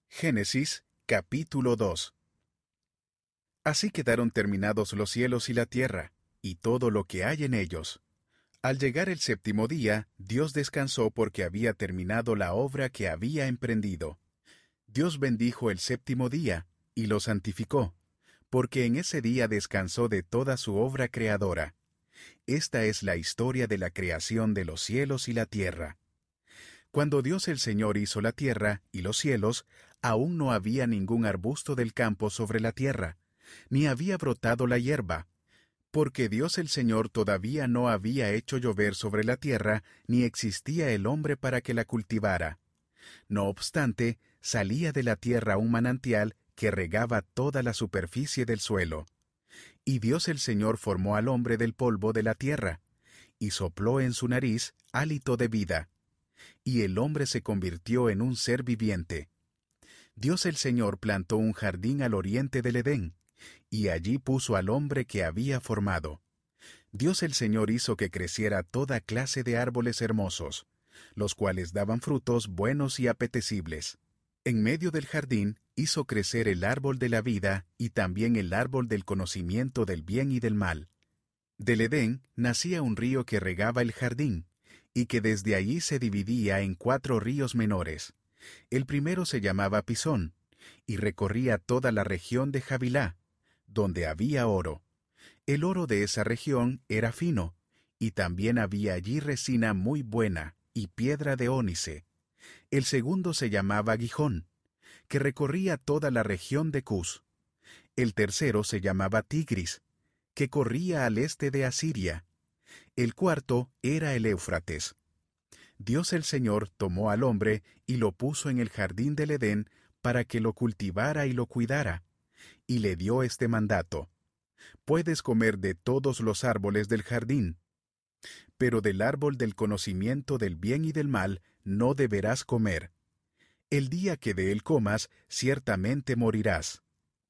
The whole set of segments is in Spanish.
Génesis, capítulo 2. Así quedaron terminados los cielos y la tierra, y todo lo que hay en ellos. Al llegar el séptimo día, Dios descansó porque había terminado la obra que había emprendido. Dios bendijo el séptimo día, y lo santificó, porque en ese día descansó de toda su obra creadora. Esta es la historia de la creación de los cielos y la tierra. Cuando Dios el Señor hizo la tierra y los cielos, aún no había ningún arbusto del campo sobre la tierra, ni había brotado la hierba, porque Dios el Señor todavía no había hecho llover sobre la tierra, ni existía el hombre para que la cultivara. No obstante, salía de la tierra un manantial que regaba toda la superficie del suelo. Y Dios el Señor formó al hombre del polvo de la tierra, y sopló en su nariz hálito de vida, y el hombre se convirtió en un ser viviente. Dios el Señor plantó un jardín al oriente del Edén, y allí puso al hombre que había formado. Dios el Señor hizo que creciera toda clase de árboles hermosos, los cuales daban frutos buenos y apetecibles. En medio del jardín hizo crecer el árbol de la vida y también el árbol del conocimiento del bien y del mal. Del Edén nacía un río que regaba el jardín, y que desde allí se dividía en 4 ríos menores. El primero se llamaba Pisón, y recorría toda la región de Havilá, donde había oro. El oro de esa región era fino, y también había allí resina muy buena, y piedra de ónice. El segundo se llamaba Gihón, que recorría toda la región de Cus. El tercero se llamaba Tigris, que corría al este de Asiria. El cuarto era el Éufrates. Dios el Señor tomó al hombre y lo puso en el jardín del Edén para que lo cultivara y lo cuidara, y le dio este mandato: puedes comer de todos los árboles del jardín, pero del árbol del conocimiento del bien y del mal no deberás comer. El día que de él comas, ciertamente morirás.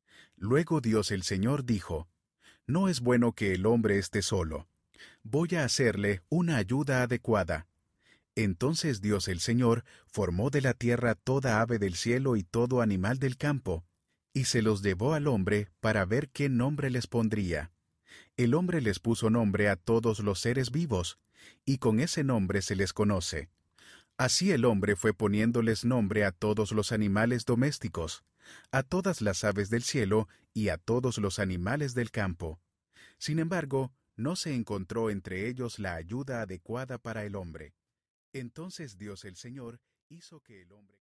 Luego Dios el Señor dijo: no es bueno que el hombre esté solo. Voy a hacerle una ayuda adecuada. Entonces Dios el Señor formó de la tierra toda ave del cielo y todo animal del campo, y se los llevó al hombre para ver qué nombre les pondría. El hombre les puso nombre a todos los seres vivos, y con ese nombre se les conoce. Así el hombre fue poniéndoles nombre a todos los animales domésticos, a todas las aves del cielo y a todos los animales del campo. Sin embargo, no se encontró entre ellos la ayuda adecuada para el hombre. Entonces Dios el Señor hizo que el hombre